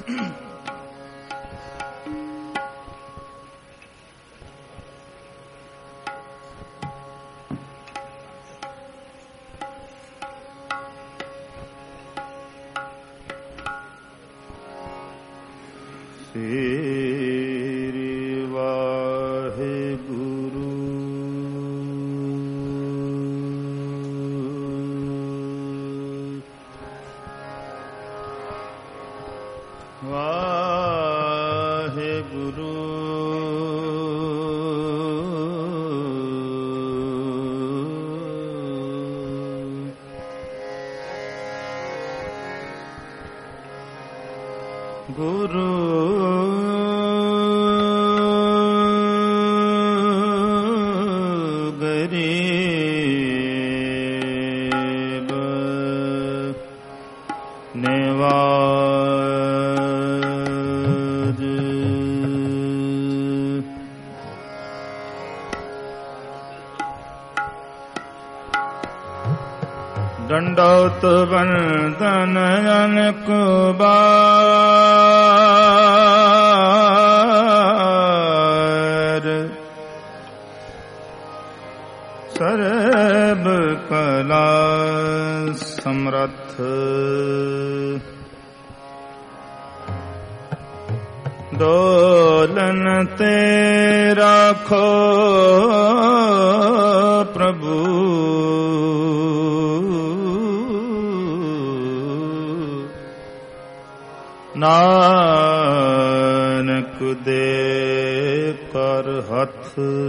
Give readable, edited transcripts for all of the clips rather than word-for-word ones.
ਸ੍ਰੀ ਵਾਹਿਗੁਰੂ। ਵਾਹਿਗੁਰੂ ਗੁਰੂ ਗਰੀਬ ਨਿਵਾਜ ਦੰਡੋਤ ਬੰਦਨ ਅਨਕ ਬਾਰ ਸਰਬ ਕਲਾ ਸਮਰੱਥ ਦੋਲਨ ਤੇ ਰਾਖੋ ਪ੍ਰਭੂ ਨਾਨਕ ਦੇ ਕਰ ਹੱਥ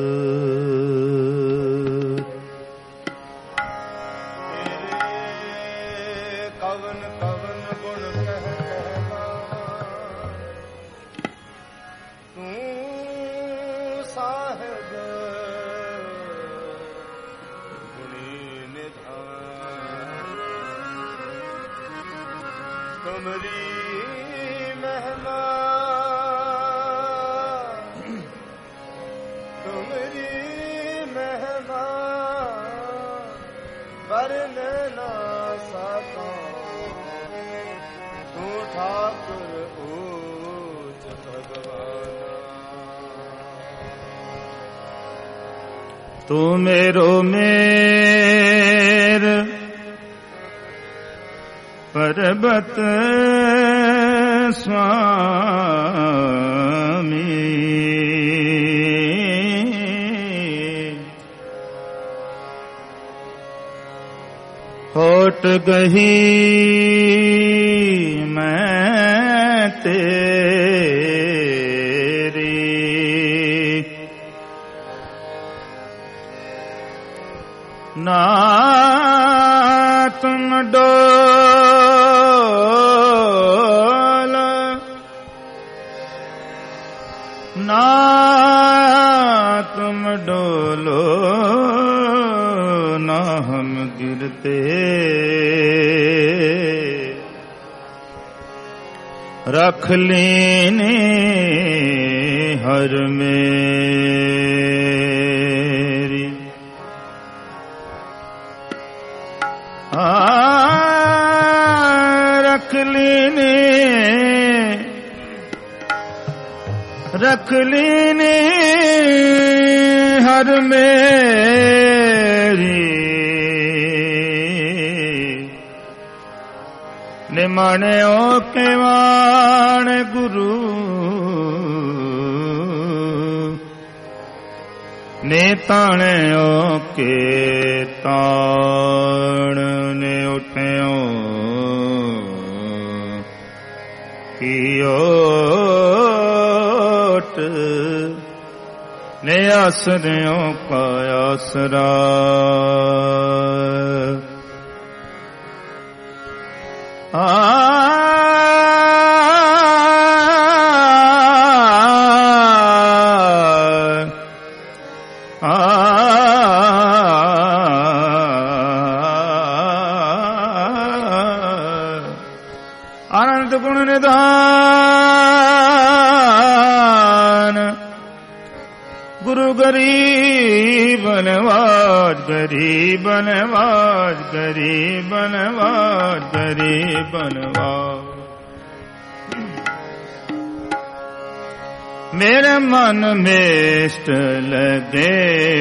ਤੇਰੇ ਕਵਨ ਕਵਨ ਗੁਣ ਕਹਿਣਾ ਤੂੰ ਸਾਹਿਬ ਗੁਣੀ ਨਿਧਾਨ ਤੁਮਰੀ ਵਰਨ ਨਾ ਸਕਾ ਤੂੰ ਠਾਕੁਰ ਊਚ ਭਗਵਾਨਾ ਤੂੰ ਮੇਰੋ ਮੇਰ ਪਰਬਤ ਸੁਆਮੀ ਹੋਟ ਗਹੀ ਮੈਂ ਤੇਰੀ ਨਾ ਤੁਮ ਡੋਲ ਨਾ ਤੁਮ ਡੋਲੋ ਨਾ ਹਮ ਗਿਰਤੇ रख लेने हर मेरी रख लेने हर मेरी निमाण्यो केवाण गुरु ने ताण्यो के ताण ने उठ्यो कियोट ने आसरियों का आसरा आनंद गुण निधान गुरु गरीब नवाज गरीब नवाज गरीब नवाज गरीब नवाज मेरे मन में लगे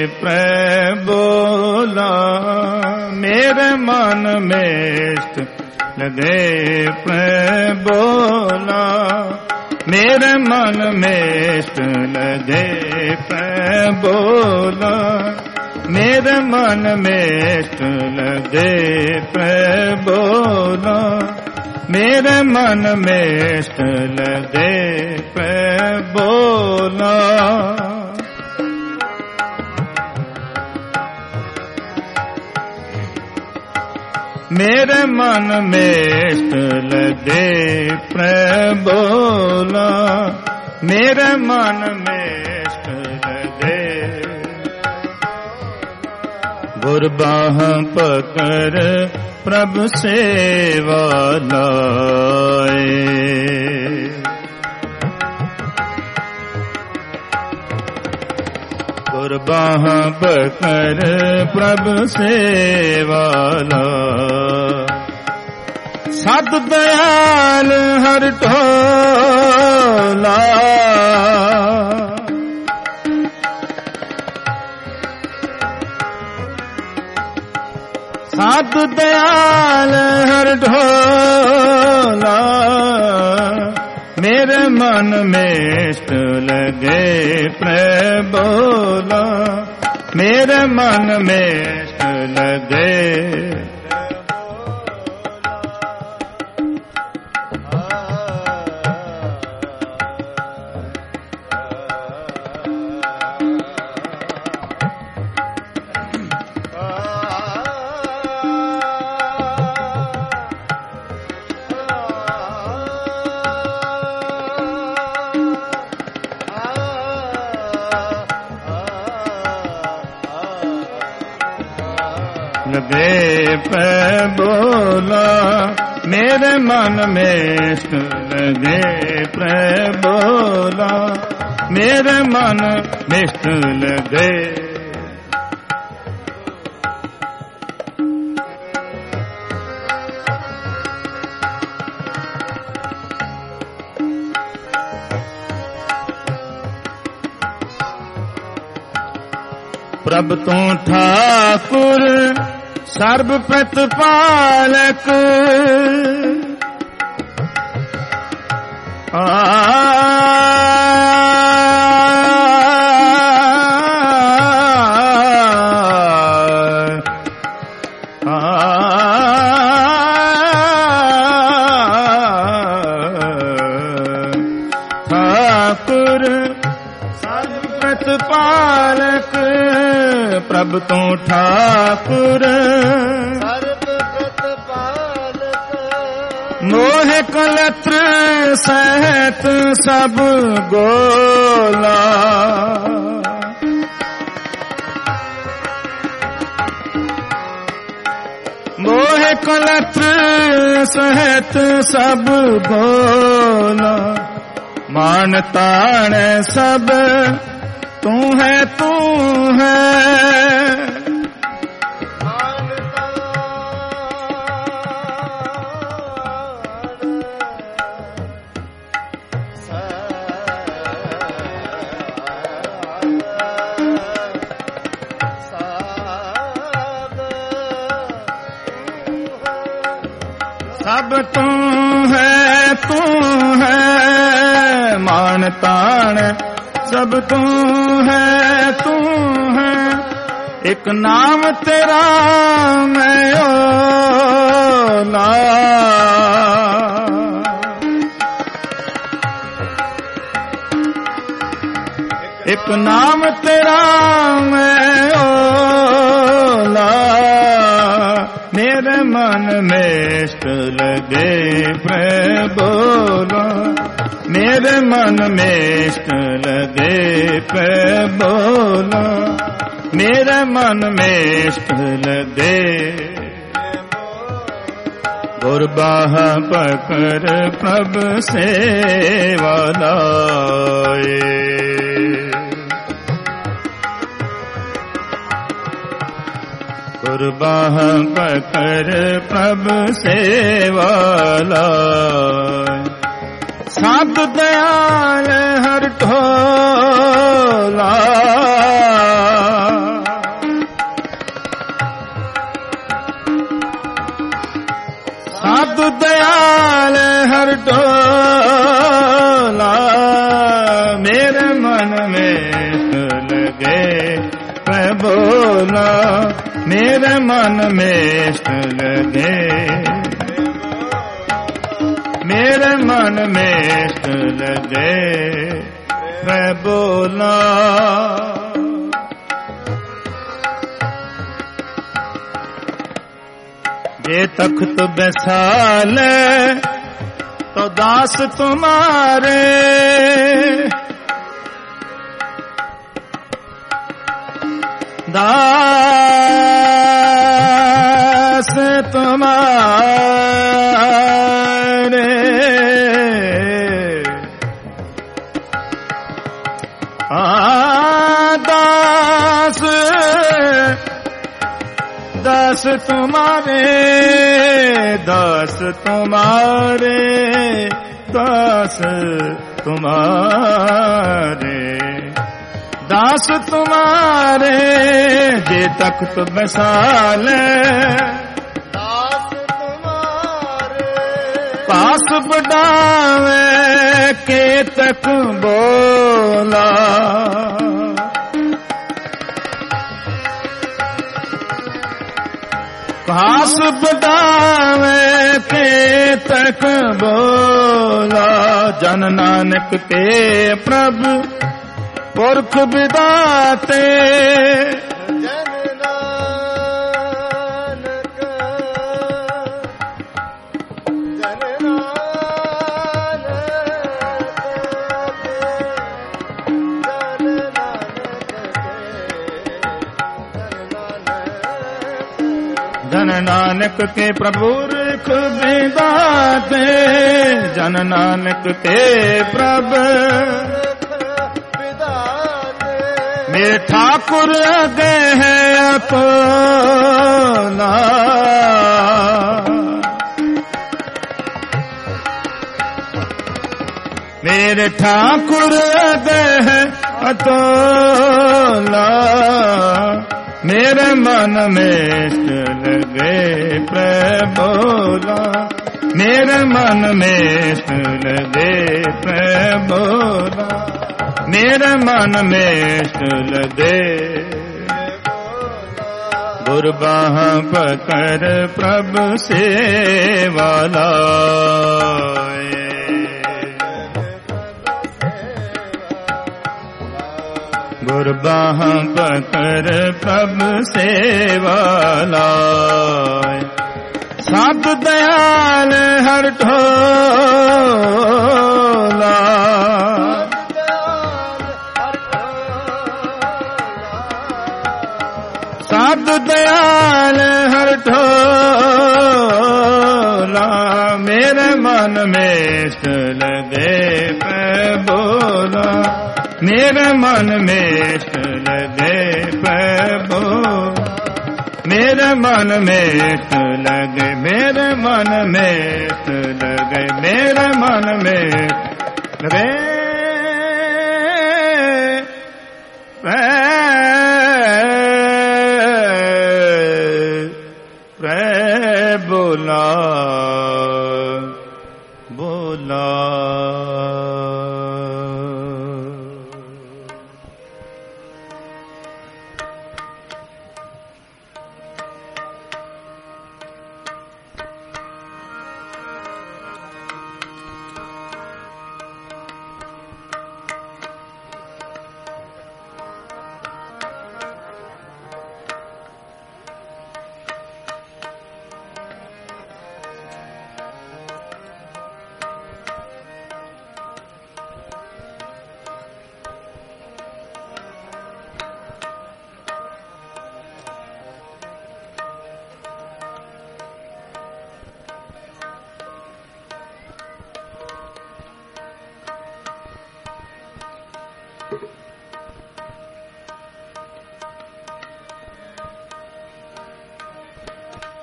प्रभोला, मेरे मन में लगे प्रभोला, मेरे मन में लगे प्रभोला, मेरे मन में लगे प्रभोला, मेरे मन में लगे प्रभोला। मेरे मन में लगे प्रभोला, मेरे मन में लगे। गुरबाह पकड़ प्रभु सेवा लाए, गुरबाह पकड़ प्रभु सेवा लाए। सत दयाल हर ढोला, सत दयाल हर ढोला, मेरे मन में लगे प्रभोला, मेरे मन में लगे। लगे प्रभोला, मेरे मन में लगे प्रभोला, मेरे मन में लगे। प्रभु तू ठाकुर सर्व प्रतिपालक, ठाकुर सर्व प्रतिपालक, प्रभु तू ठाकुर सर्व प्रतिपालक, मोह कलत्र सहित सब गोला, मोह कलत्र सहित सब गोला, मान ताण सब तू है, तू है। सब तू है, तू है, मान ताण सब तू है, तू है। एक नाम तेरा मैं ओला, एक नाम तेरा मैं ओला, मेरे मन में लगे प्रभोला, मेरे मन में लगे प्रभोला, मेरे मन में लगे। गुरबाह पकड़ प्रभु सेवा लाए, गुरबाह पकड़ प्रभु सेवा लाए। साधु दयाल हर ढोला, साधु दयाल हर ढोला, मेरे मन में लगे मैं बोला, मेरे मन में लगे, मेरे मन में लगे मैं बोला। ये तख्त बैसाले तो दास तुम्हारे, दास तुम्हारे, दास दास तुम्हारे, दास तुम्हारे, दास तुम्हारे, दास तुम्हारे, जे तख्त बैसाले दास तुम्हारे, पास बढ़ावे के तक बोला, पास बढ़ावे के तक बोला। जन नानक के प्रभु पुरख विदाते, जन नानक, जन नानक, जन नानक के प्रभु पुरख विदाते, जन नानक के प्रभु मेरे ठाकुर आगे है अतोला, मेरे ठाकुर आगे है अतोला, मेरे मन में लगे प्रभोला, मेरे मन में लगे प्रभोला, मेरे मन में लगे। गुरबाह पकड़ प्रभु सेवा लाए, गुरबाह पकड़ प्रभु सेवा लाए, साधु दयाल हर ढोला, साधु दयाल हर ढोला, मेरे मन में लगे बोला, मेरे मन में लगे बोला, मेरे मन में लगे, मेरे मन में लगे, मेरे मन में लगे बोला बोला।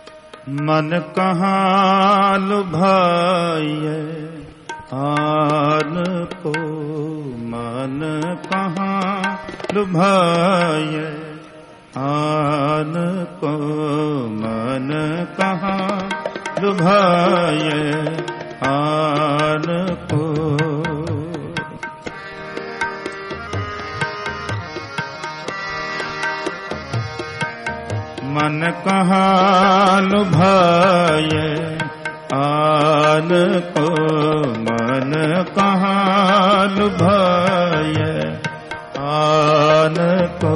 मन कहाँ लुभाइए को मन कहाँ लुभाए, आन को मन कहाँ लुभाए, आन को। मन कहाँ लुभाए, आन को मन कहाँ लुभाए, आन को।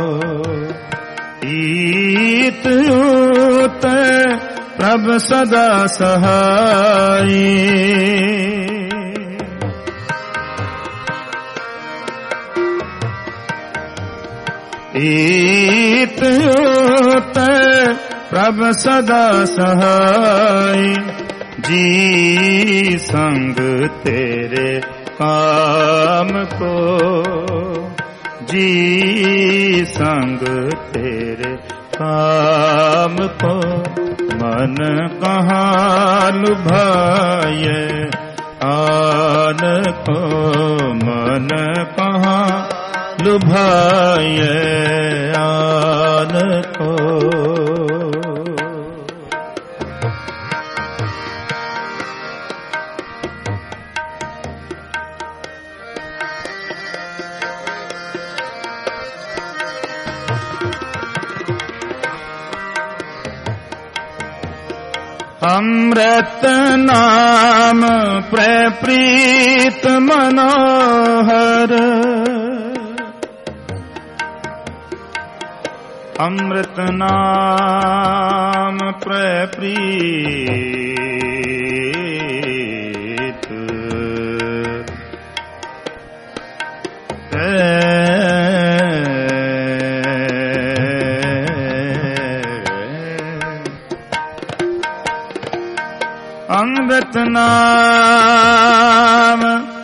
ईत ऊत प्रभ सदा सहाई, ईत ऊत प्रभ सदा सहाय, जी संग तेरे काम को, जी संग तेरे काम को। मन कहाँ लुभाए, आन को मन कहाँ लुभाए, आन को। अमृत नाम प्रप्रीत मनोहर, अमृत नाम प्रप्रीत अमृत नाम,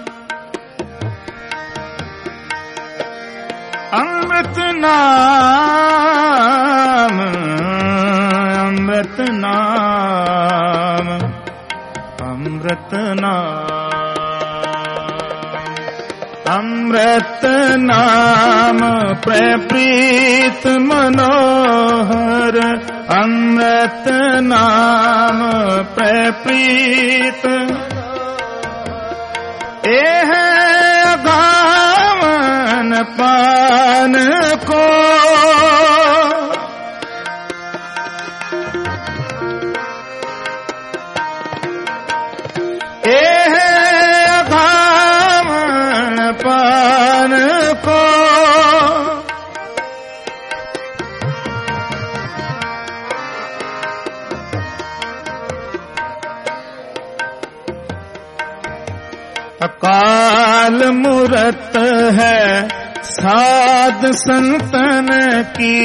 अमृत नाम, अमृत नाम, अमृत नाम, अमृत नाम प्रप्रीत मनोहर, अमृत नाम प्रप्रीत। एह अगावन पान को, एह अगावन पान को। अकाल मूरत है साध संतन की,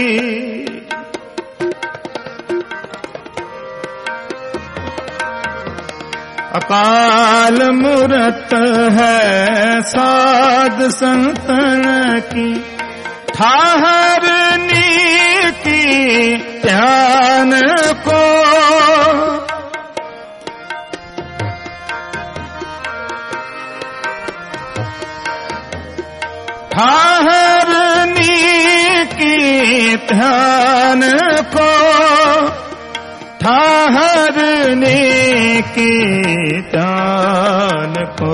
अकाल मूरत है साध संतन की। ठाहरनी की ध्यान को, ठाहरनी की ध्यान को, ठाहरनी की ध्यान को,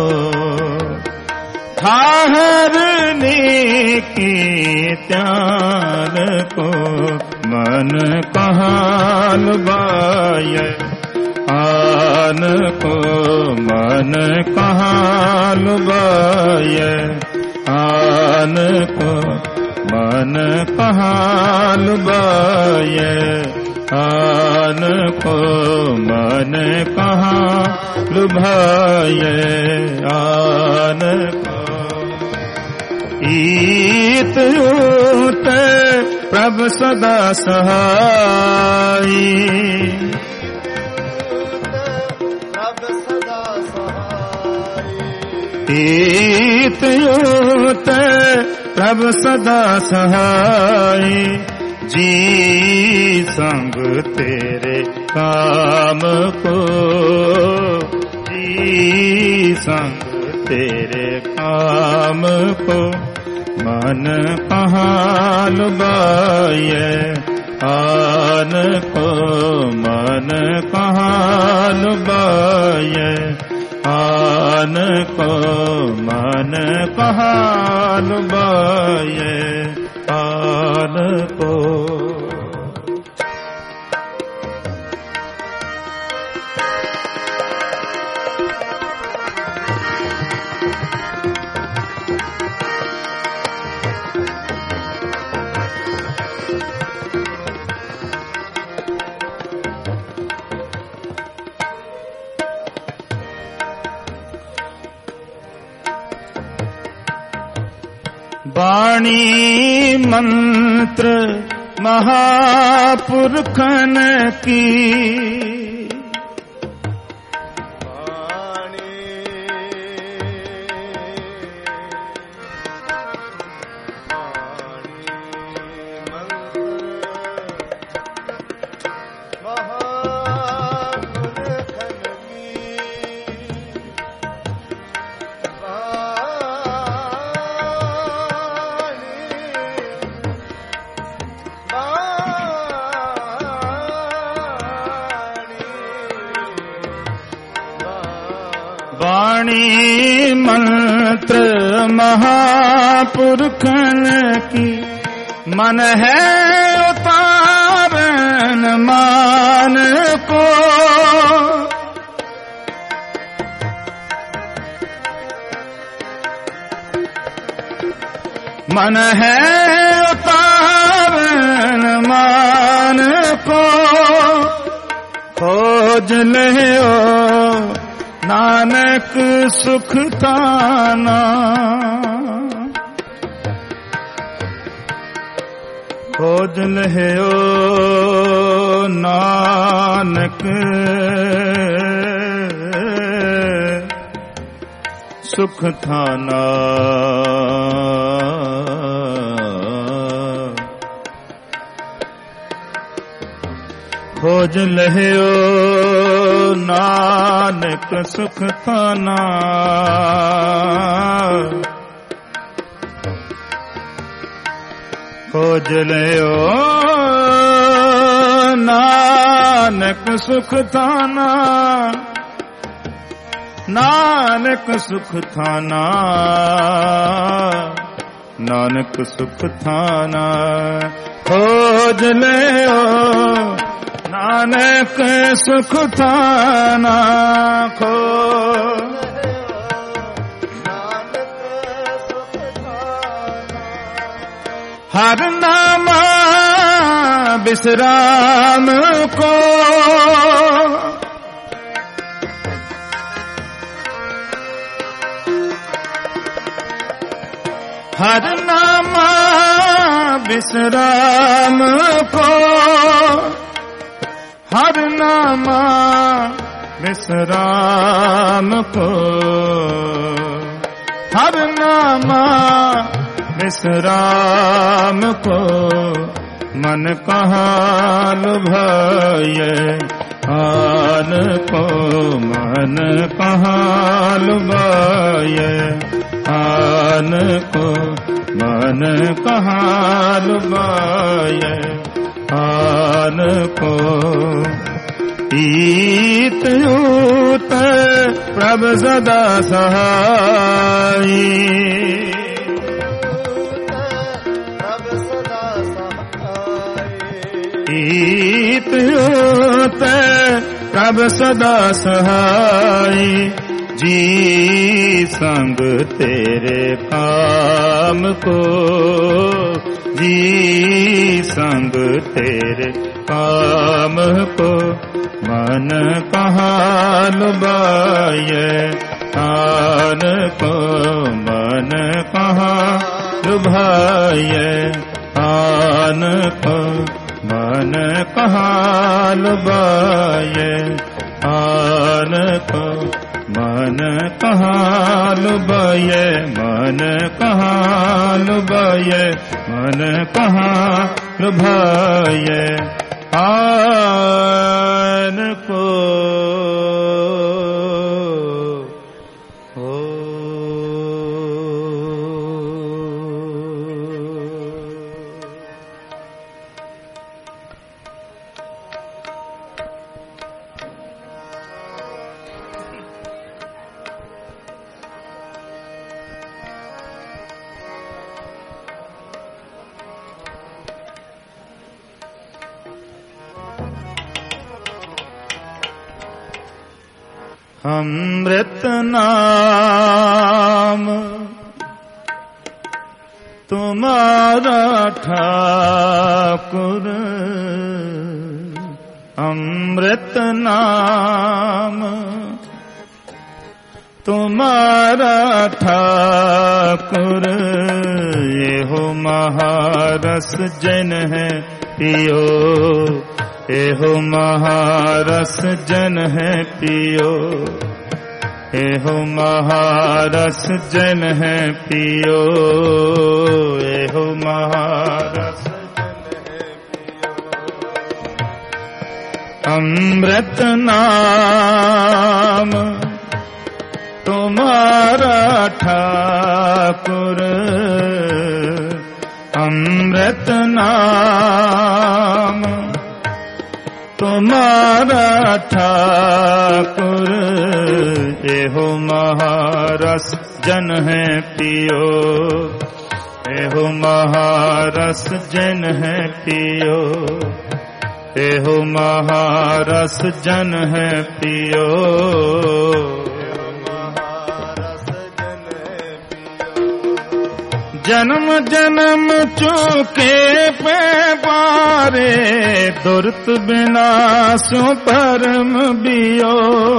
ठाहरनी की ध्यान को। मन कहाँ लुभाए, आन को मन कहाँ लुभाए, आन को मन कहाँ लुभाए, आन को मन कहाँ लुभाए, आन को। ईत ऊत प्रभ सदा सहाई, ईत ऊत प्रभ सदा सहाय, जी संग तेरे काम को, जी संग तेरे काम को मन कहाँ लुभाए, आन को मन कहाँ लुभाए, आन को मन कहाँ लुभाए, आन को। वाणी मंत्र महापुरखन की, वाणी मंत्र महापुरखन की, मन है उतारन मान को, मन है उतारन मान को, खोज ले नानक सुख थाना, खोज लहो नानक सुख थाना, खोज लहो नानक सुख थाना, खोज लहो नानक सुख थाना, नानक सुख थाना, नानक सुख थाना, खोज लहो नानक सुख थाना, खोज नानक सुख थाना, हर नामा विश्राम को, हर नामा विश्राम को, हर नामा विश्राम को, हर नामा विश्राम को, मन कहाँ लुभाए, आन को मन कहाँ लुभाए, आन को मन कहाँ लुभाए, आन को। ईत यूत प्रभ सदा सहाई, ईत यूत प्रभ सदा सहाई, जी संग तेरे काम को, जी संग तेरे काम को, मन कहाँ लुभाए, आन को मन कहाँ लुभाए, आन को मन कहाँ लुभाए, आन को मन कहाँ लुभाए, मन कहाँ लुभाए, मन कहाँ लुभाए, आन को। अमृत नाम तुम्हारा ठाकुर, अमृत नाम तुम्हारा ठाकुर। ये हो महारस जन है पियो, ये हो महारस जन है पियो, ये हो महारस जन है पियो, ये हो महारस जन है पियो। अमृत नाम तुम्हारा ठाकुर, अमृत नाम तुम्हारा ठाकुर। ये हो महारस जन है पियो, ये हो महारस जन है पियो, ये हो महारस जन है पियो। जन्म जन्म चूके पे पारे, दुर्त विनाशों परम बियो।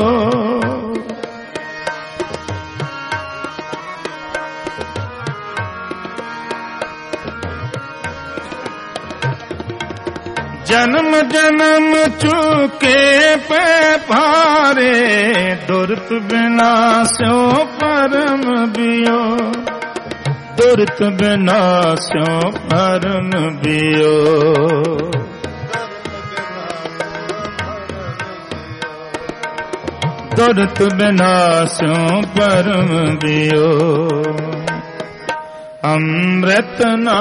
जन्म जन्म चूके पे पारे, दुर्त विनाशों परम बियो, दुर्त विनाशों परम बियो। दुर्त विनाशों परम बियो। अमृत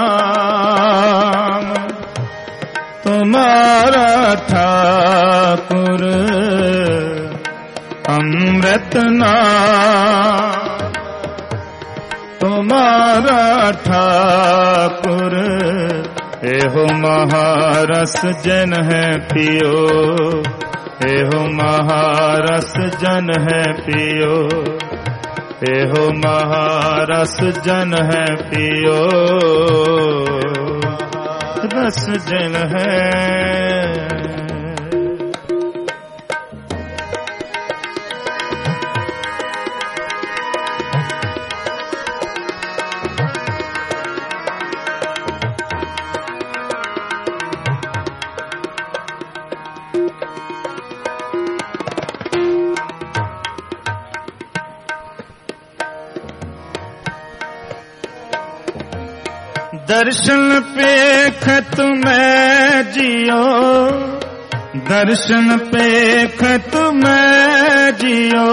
नाम तुम्हारा ठाकुर, अमृत नाम तुम्हारा ठाकुर। हे हो महारस जन है पियो, हे हो महारस जन है पियो, हे हो महारस जन है पियो, रस जन है। दर्शन पे खत मैं जियो, दर्शन पे खत मैं जियो।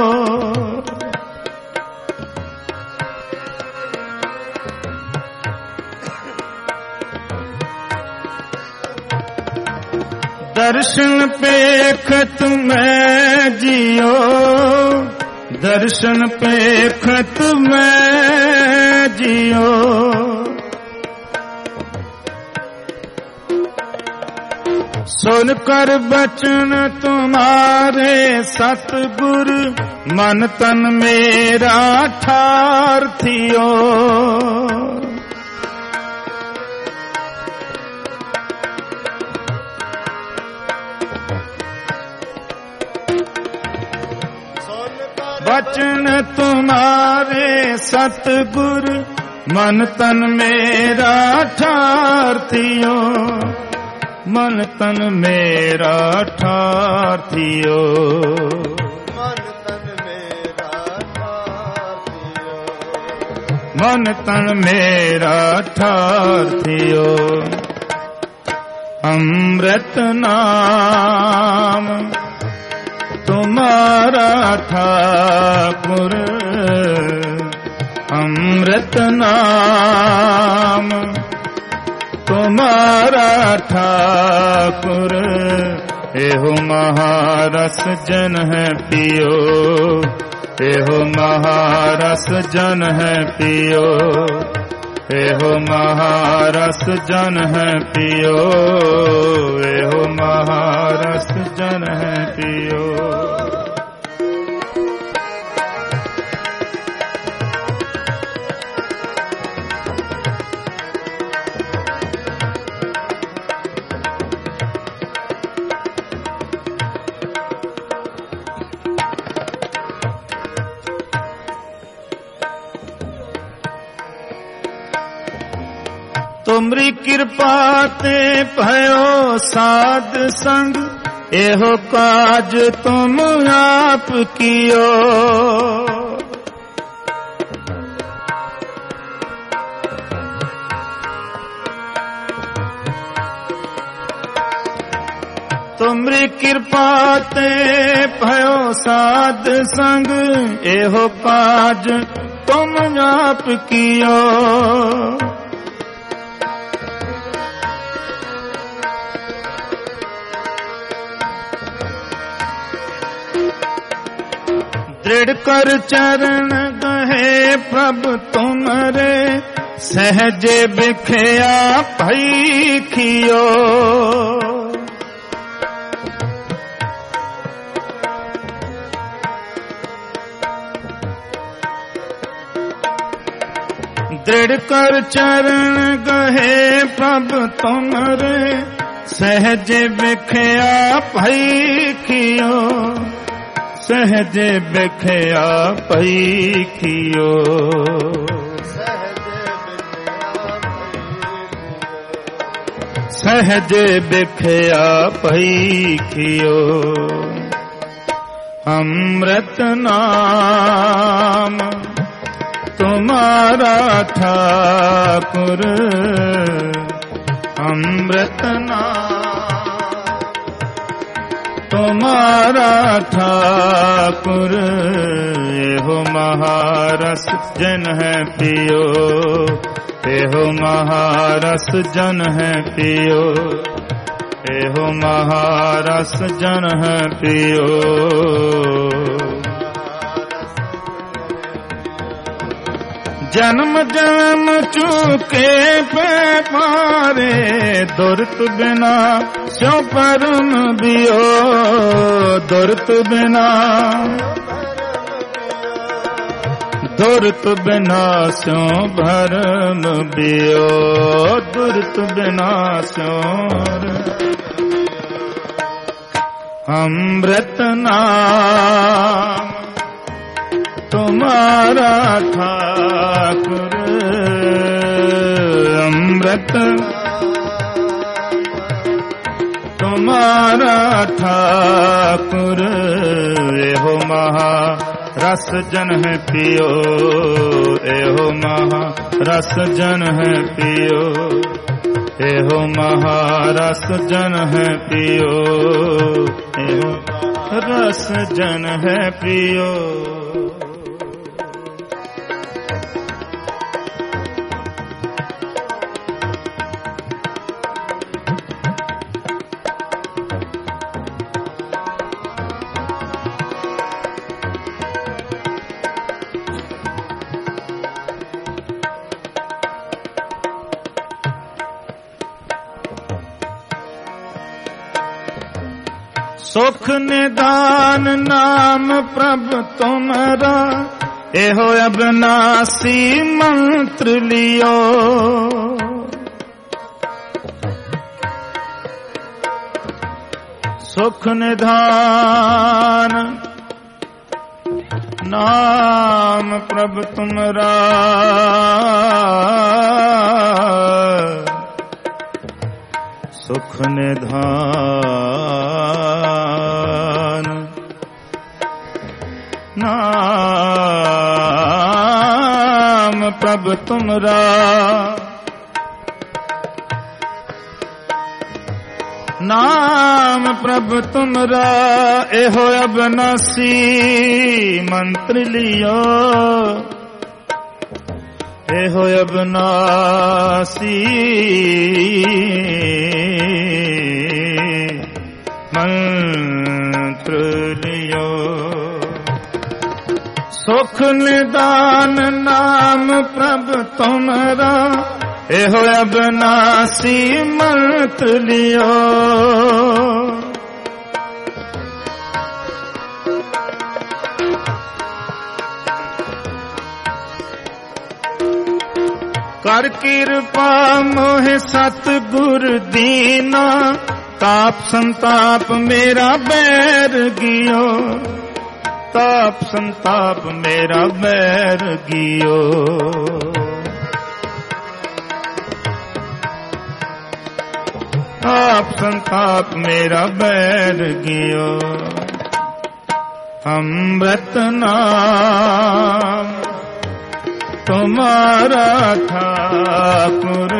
दर्शन पे खत मैं जियो, दर्शन पे खत मैं जियो। सुनकर बचन तुम्हारे सतगुर, मन तन मेरा ठार थियो। बचन तुम्हारे सतगुर, मन तन मेरा ठार थियो, मन तन मेरा ठार थियो, मन तन मेरा ठार थियो, मन तन मेरा ठार थियो। अमृत नाम तुम्हारा ठाकुर, अमृत नाम तुम्हारा ठाकुर। एहो महारस जन है पियो, एहो महारस जन है पियो, एहो महारस जन है पियो, एहो महारस जन है पियो। तुमरी कृपा ते भयो साध संग, एहो काज तुम आप कियो। तुमरी कृपा ते भयो साध संग, एहो काज तुम आप कियो। दृढ़ कर चरण गहे प्रभु तुम्हारे, सहजे बिखया भई खियो। दृढ़ कर चरण गहे प्रभु तुम्हारे, सहजे बिखया भई खियो। सहजे बिखया भई खियो। सहजे बिखया भई खियो। अमृत नाम तुम्हारा ठाकुर, अमृत नाम तुम्हारा ठाकुर। एहो महारस जन है पियो, एहो महारस जन है पियो। एहो महारस जन है पियो। जन्म जन्म चूके पे पारे, दुर्त बिना स्यो परम बियो। दुर्त बिना, दुर्त बिना स्यो भरम बियो। दुर्त बिना स्यो। अमृत नाम तुम्हारा ठाकुर, अमृत तुम्हारा ठाकुर। एहो महारस जन है पियो, एहो महारस जन है पियो। एहो महारस जन है पियो, एहो रस जन है पियो। सुख निदान नाम प्रभु तुम्हारा, एहो अविनाशी मंत्र लियो। सुख निधान नाम प्रभु तुम्हारा, सुख निधान नाम प्रभु तुम्हारा। नाम प्रभु तुम्हारा, एहो अविनाशी मंत्र लियो। एहो अविनाशी मंत्र लियो। सुख निदान नाम प्रभु तुम्हारा, एहो अविनाशी मंत्र लियो। कर कृपा मोहे सतगुर दीना, ताप संताप मेरा बैर गियो। ताप संताप मेरा बैर गियो। आप संताप मेरा बैर गियो। अमृत नाम तुम्हारा ठाकुर,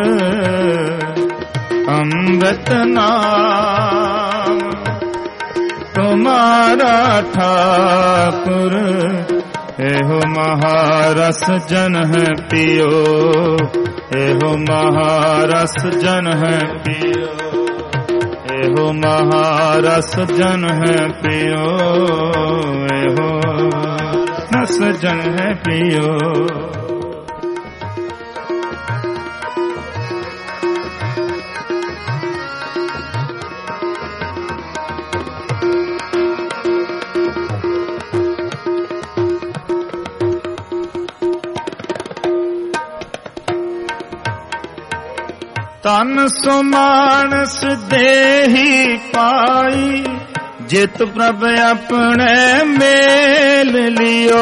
अमृत नाम तुम्हारा ठाकुर। एहो महारस जन है पियो, एहो महारस जन है पियो, एहो महारस जन है पियो, एहो रस जन है पियो। तन सो मानस देही पाई, जित प्रभ अपने मेल लियो।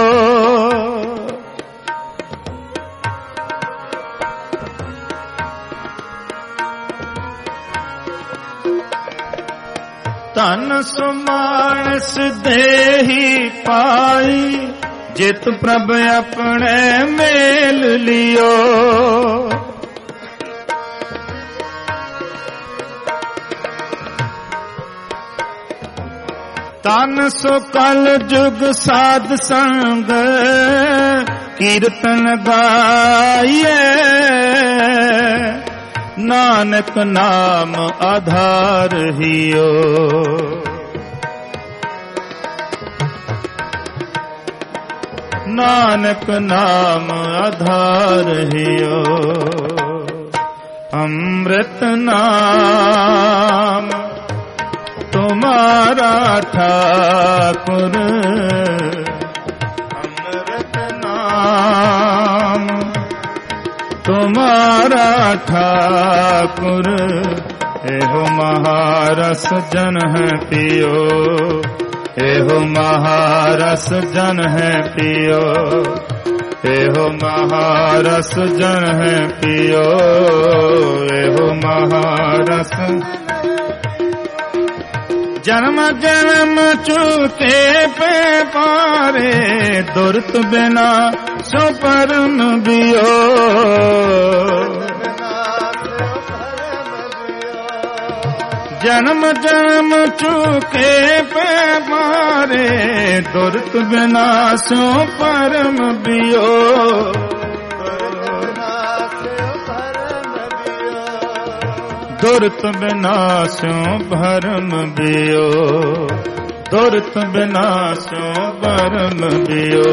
तन सो मानस देही पाई, जित प्रभ अपने मेल लियो। तन सो कल जुग साध संग, कीर्तन गाइए। नानक नाम आधार हियो। नानक नाम आधार हियो। अमृत नाम तुम्हारा ठाकुर, अमृत नाम तुम्हारा ठाकुर। एहो महारस जन है पियो, एहो महारस जन है पियो, एहो महारस जन है पियो, एहो महारस। जन्म जन्म चूके पे पारे, दुर्त बिना सो परम बियो। जन्म जन्म चूके पे पारे, दुर्त बिना सो परम बियो। दुर्त बिनाशो भरम बियो, दुर्त बिनाशो भरम बियो।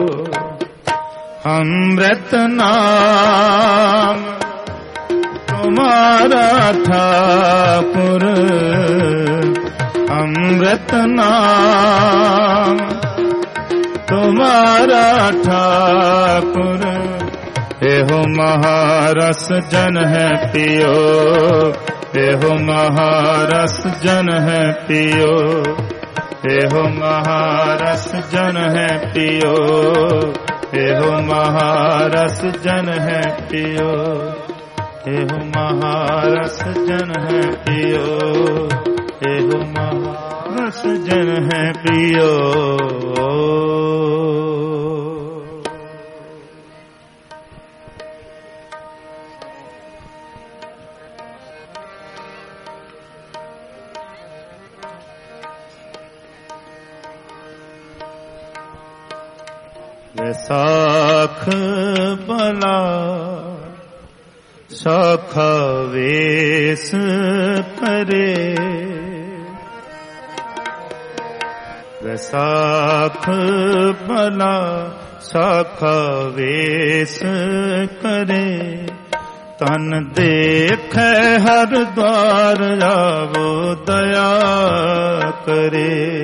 अमृत नाम तुम्हारा ठाकुर, अमृत नाम तुम्हारा ठाकुर। एहो महारस जन है पियो, एहो महारस जन है पियो, एहो महारस जन है पियो, एहो महारस जन है पियो, एहो महारस जन है पियो, एहो महारस जन है पियो। वैसाख भला सौखा वेश करे, वैसाख भला सौखा वेश करे। तन देखे हर द्वार आवो दया करे।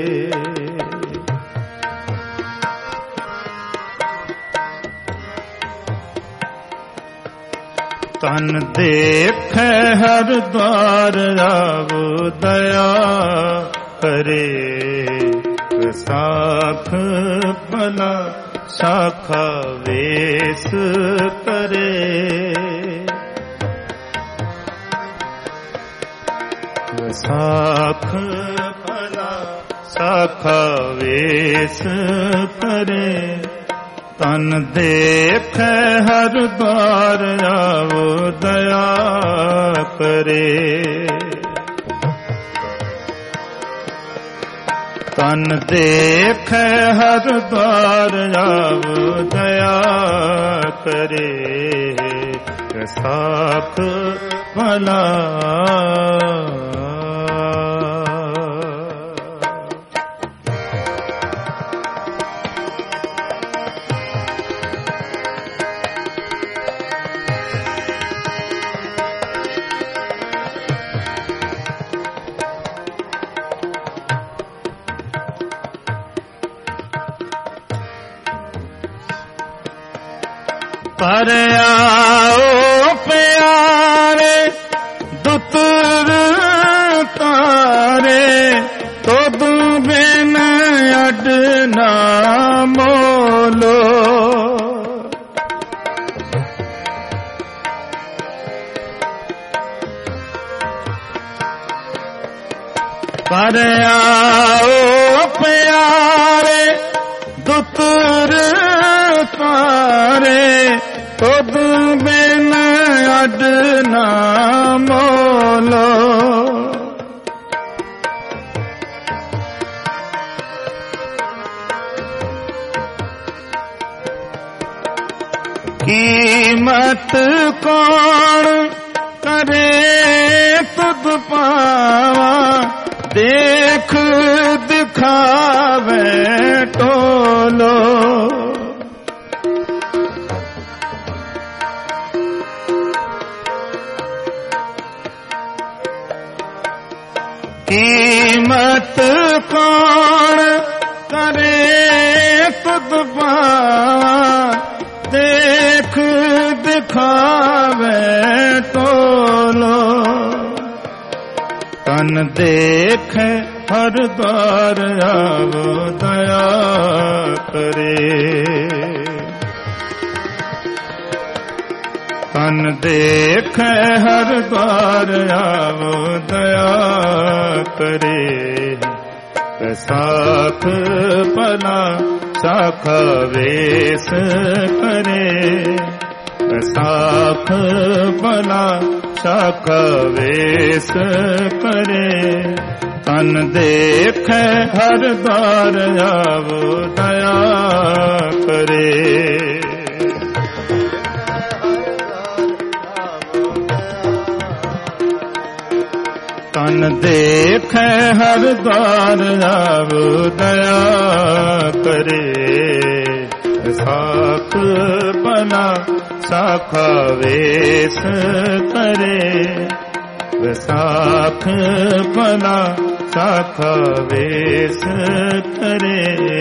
तन देखे हर द्वार आवो दया करे। वैसाख भला शाखा वेश करे। साख भला साखा वेस करे, तन देख हर द्वार आवो दया करे। तन देख हर द्वार आवो दया करे, साख भला पर आओ प्यारे दुतर तारे, तो बिन अड ना मोलो। पर आओ प्यारे दुतर तारे, खुद बिन अड ना मोलो। कीमत कौन करे तुद पावा, देख दिखावे टोलो। कीमत कौन करे तुद पावा, देख दिखावे टोलो। तन देख हर द्वार आवो दया करे, तन देख हर द्वार आवो दया करे। साख भला साखा वेस करे, साख भला साखा वेस करे। तन देख हर द्वार आवो दया करे। तन देख हर द्वार आवो दया करे, साख भला साखा वेस करे। साख भला साखा वेस करे।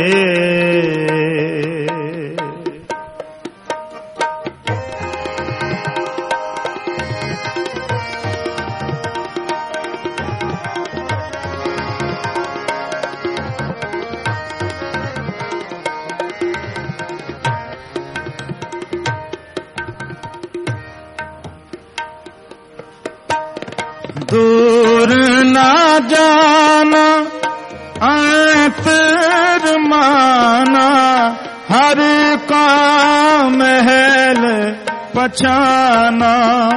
दूर ना जाना अंतर माना, हर का महल पछाना।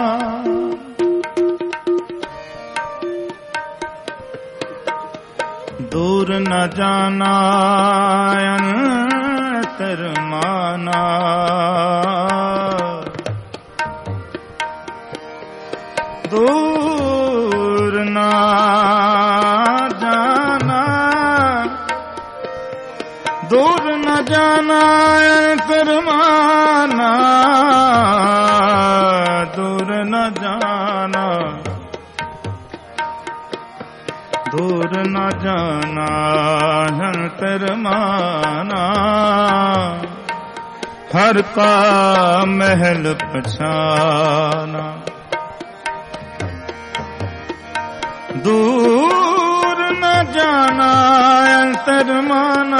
दूर न जाना अंतर माना, दूर न जाना, दूर न जाना अंतर माना, दूर न जाना, दूर न जाना अंतर माना। हर का महल पछाना, दूर न जाना अंतर माना,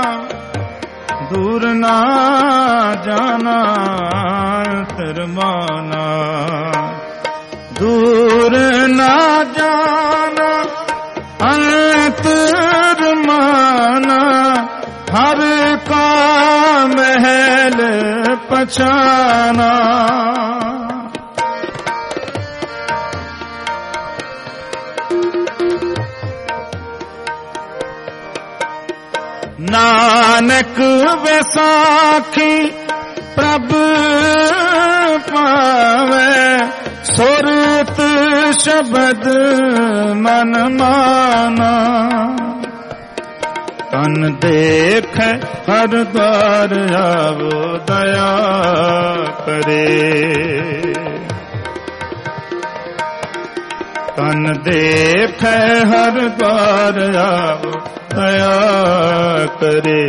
दूर न जाना अंतर माना, दूर न जाना पछाना। नानक वैसाखी प्रभ पावे, सुरत शब्द मन माना। तन देख हर द्वार आवो दया करे, तन देख हर द्वार आवो दया करे।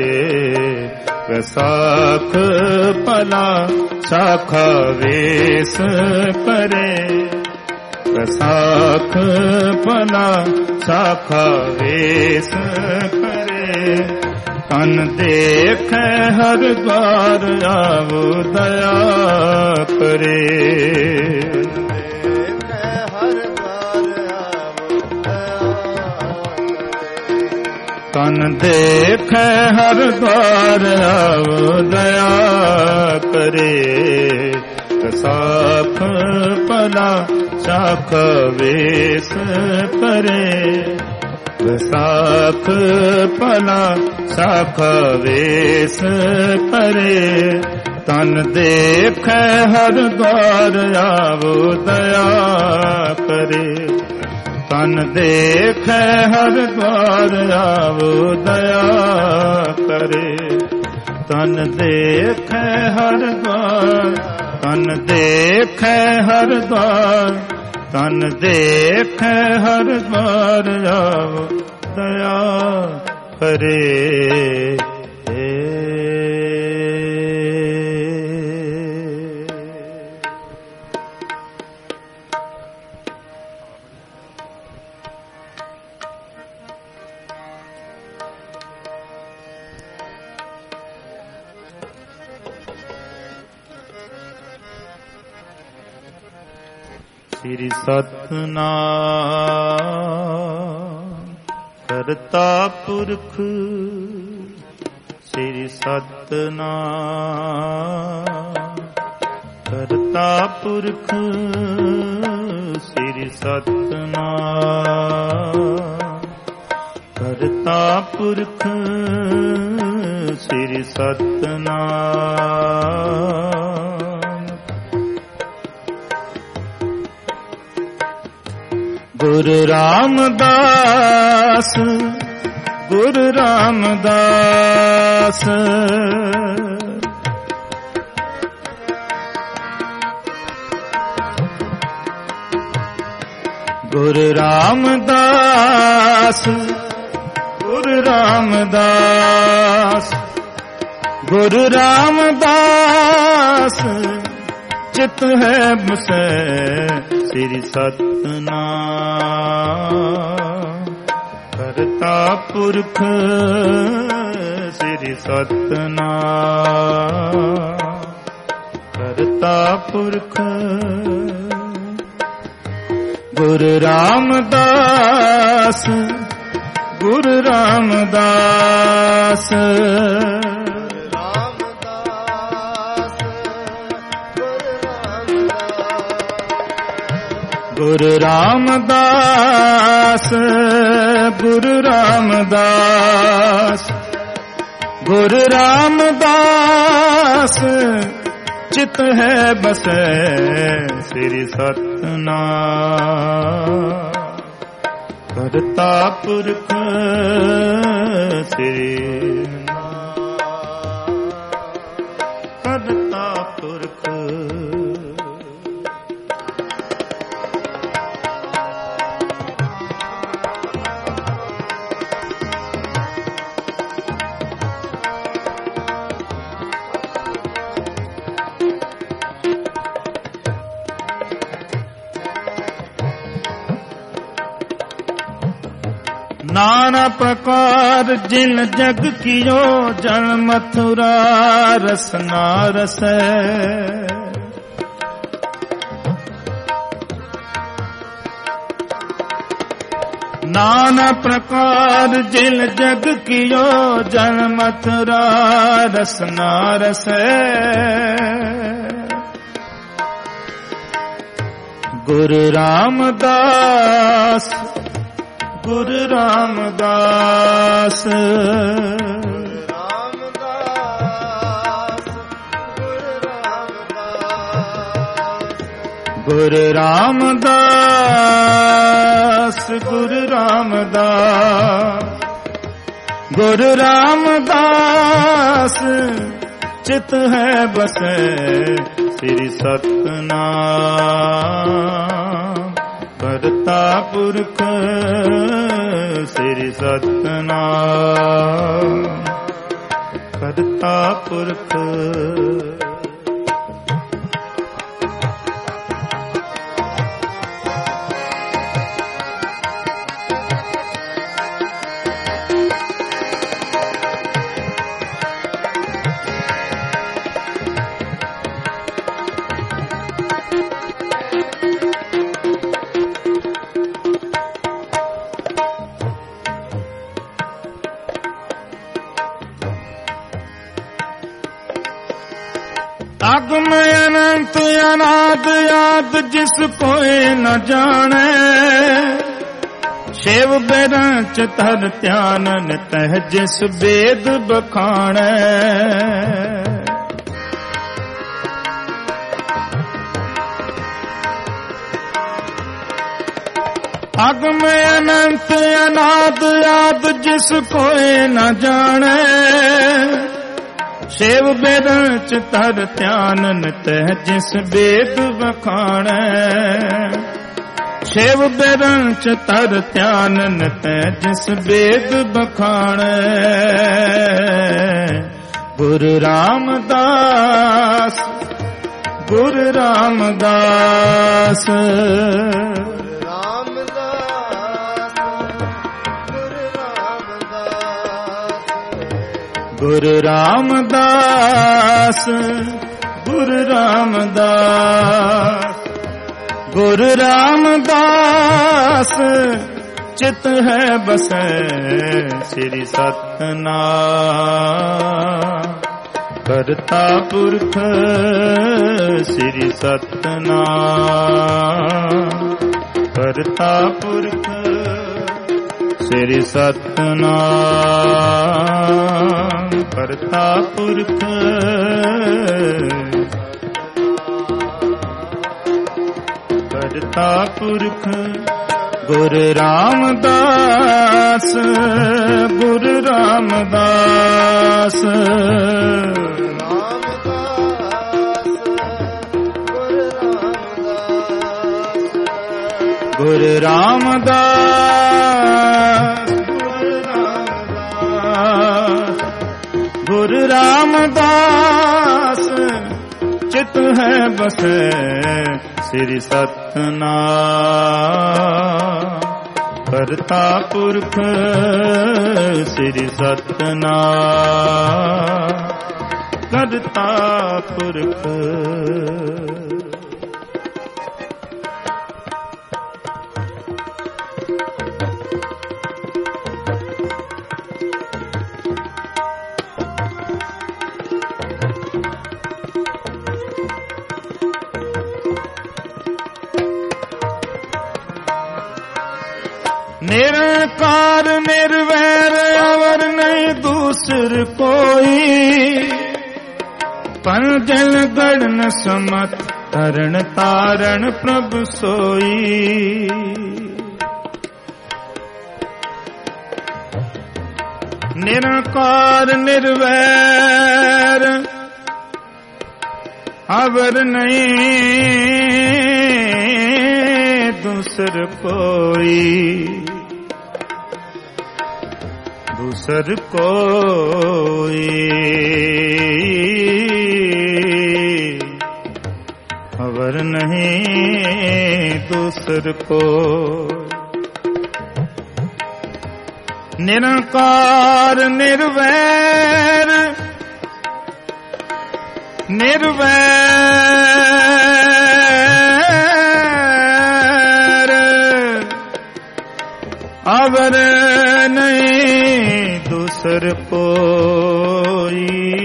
वैसाख पला शाखा वेश करे, वैसाख पला शाखा वेश करे। तन देख हर द्वार आवो दया करे, तन देख हर द्वार आवो दया करे। वैसाख पला शाखा वेश करे, वैसाख पला शाखा वेश करे। तन देख हर द्वार आवो दया करे, तन देख हर द्वार आवो दया करे। तन देख हर द्वार, तन देख हर द्वार, तन देख हर द्वार आवो दया करे। श्री सतनाम करता पुरख, श्री सतनाम करता पुरख, श्री सतनाम करता पुरख, श्री सतनाम। गुरु रामदास, गुरु रामदास, गुरु रामदास, गुरु रामदास, गुरु रामदास। चित है बसे श्री सतनाम करता पुरख, श्री सतनाम करता पुरख। गुरु रामदास, गुरु रामदास, गुरु रामदास, गुरु रामदास, गुरु रामदास। चित है बसे श्री सतनाम करता पुरख, श्री करता पुरख। नाना प्रकार जिन जग कियो, जन मथुरा रसना रसै। नाना प्रकार जिल जग कियो जन मथुरा रसना रसै गुरु रामदास गुरु रामदास गुरु रामदास गुरु रामदास गुरु रामदास चित है बसे श्री सतनाम करता पुरख श्री सतनाम करता पुरख आगम अनंत अनाद याद जिस कोई न जाने शिव बेरंच तर ध्यानन तह जिस वेद बखाणे आगम अनंत अनाद याद जिस कोई न जाने शिव बेरंच तर ध्यानन तह जिस वेद बखाणे शिव बेरंच तर ध्यानन तह जिस वेद बखाणे गुरु रामदास गुरु रामदास गुरु रामदास गुरु रामदास गुरु रामदास चित है बसे श्री सतनाम करता पुरख श्री सतनाम करता पुरख श्री सतनाम करता पुरख करता पुरख गुरु रामदास गुरु रामदास गुरु रामदास गुरु रामदास चित है बसे श्री सतनाम करता पुरख श्री सतनाम करता पुरख निरंकार निर्वैर अवर नहीं दूसर कोई पंजल गढ़न समत तरण तारण प्रभु सोई निरंकार निर्वैर अवर नहीं दूसर कोई दूसर कोई अवर नहीं दूसर को निरंकार निर्वैर निर्वैर आवर नहीं दूसर कोई,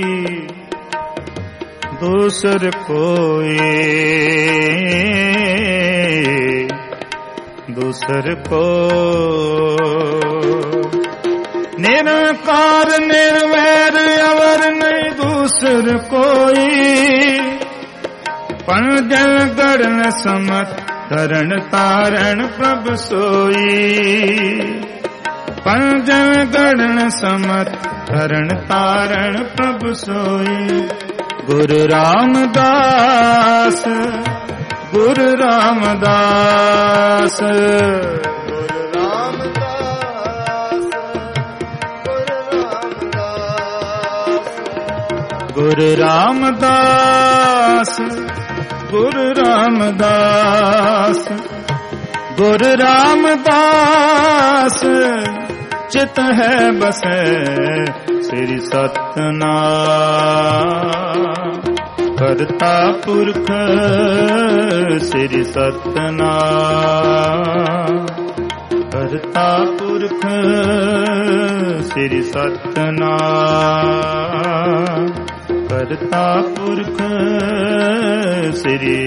दूसर कोई, दूसर को निरंकार निर्वैर अवर नहीं दूसर कोई। पंजन गढ़न समत धरण तारण प्रभ सोई, पंजन गढ़न समत धरण तारण प्रभ सोई। गुरु रामदास, गुरु रामदास, गुरु रामदास, गुरु रामदास, गुरु रामदास। चित है बसे श्री सतनाम, करता पुरख श्री सतनाम, करता पुरख श्री सतनाम, करता पुरख श्री,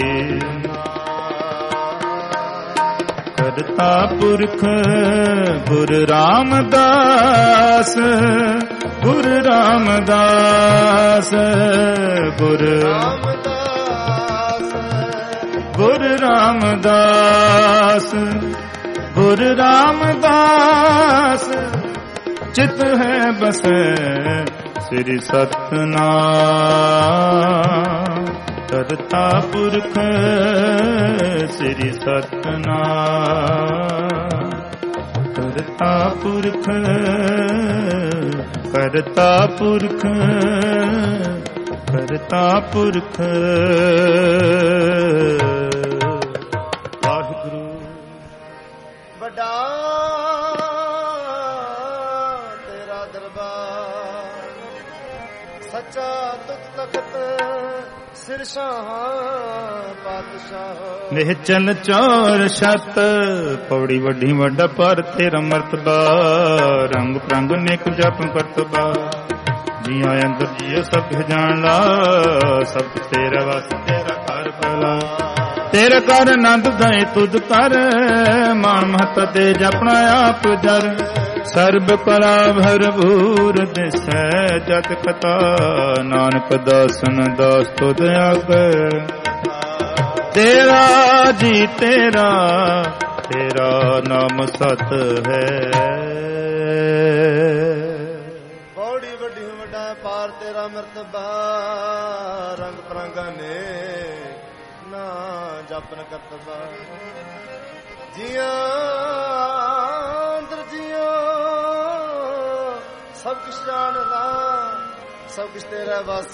करता पुरख। गुरु रामदास, गुरु रामदास, गुरु रामदास, गुरु रामदास, गुरु रामदास। चित है बसे श्री सतनाम, करता पुरख श्री सतनाम, करता पुरख, करता पुरख, करता पुरख। वाहिगुरु वड्डा तेरा दरबार, सच्चा तुझ तख्त सिर शाह पातशाह। निहचल चौर छत पौड़ी वड्डी वड्डा पर तेरा मरतबा, रंग प्रंग नेक जप करतबा। जी आया अंदर जियो सब जान ला, सब तेरा वास तेरा कर भला। तेरे कर नंद गए तुद कर, मान महत दे जपना आप जर। सर्ब कला भरपूर दिसै जत कथा, नानक दासन दास तुद आगे। तेरा जी तेरा, तेरा नाम सत है। बौड़ी वड्डी वड्डा पार तेरा मरतबा, रंग परंगा ने ना जपन करतबा। जिया अंदर जियो सब कुछ जानदा, सब कुछ तेरा बस।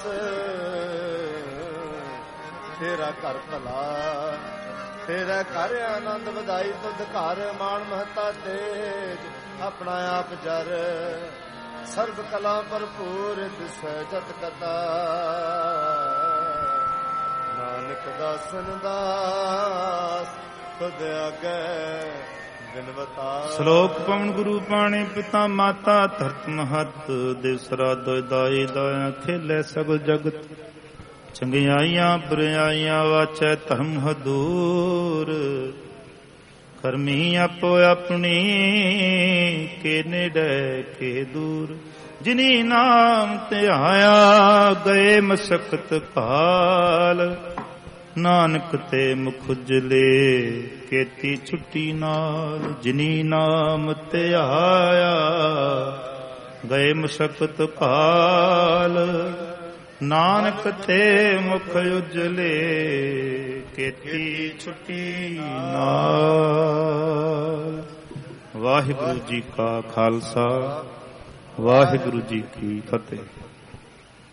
तेरा घर भला, तेरा घर आनंद ਵਧਾਈ ਤੁਧ ਘਰ। ਮਾਣ ਮਹਤਾ ਤੇਜ ਆਪਣਾ ਆਪ ਜਰ, ਸਰਬ ਕਲਾ ਭਰਪੂਰ ਦਿਸੈ ਜਤ ਕਤਾ। ਨਾਨਕ ਦਾਸਨ ਦਾਸ ਤੁਧ ਆਗੇ ਬਿਨਵਤਾ। ਸ਼ਲੋਕ ਪਵਨ ਗੁਰੂ ਪਾਣੀ ਪਿਤਾ ਮਾਤਾ, ਧਰਤ ਮਹਤ ਦਿਸਰਾ ਦੋਇ ਦਾਈ ਦਾਇਆ। ਖੇਲੇ ਸਗਲ ਜਗਤ ਚੰਗਿਆਈਆਂ ਬੁਰਾਈਆਂ, ਵਾਚੈ ਧਰਮ ਹਦੂਰ। ਕਰਮੀ ਆਪੋ ਆਪਣੀ, ਕੇ ਨੇੜੇ ਕੇ ਦੂਰ। ਜਿਨੀ ਨਾਮ ਧਿਆਇਆ ਗਏ ਮਸਕਤ ਕਾਲ, ਨਾਨਕ ਤੇ ਮੁਖ ਉਜਲੇ ਕੀਤੀ ਛੁੱਟੀ ਨਾਲ। ਜਿਨੀ ਨਾਮ ਧਿਆਇਆ ਗਏ ਮਸਕਤ ਕਾਲ, ਨਾਨਕ ਤੇ ਮੁਖ ਉਜਲੇ ਕੀਤੀ ਛੁੱਟੀ ਨਾਲ। ਵਾਹਿਗੁਰੂ ਜੀ ਕਾ ਖਾਲਸਾ, ਵਾਹਿਗੁਰੂ ਜੀ ਕੀ ਫਤਿਹ।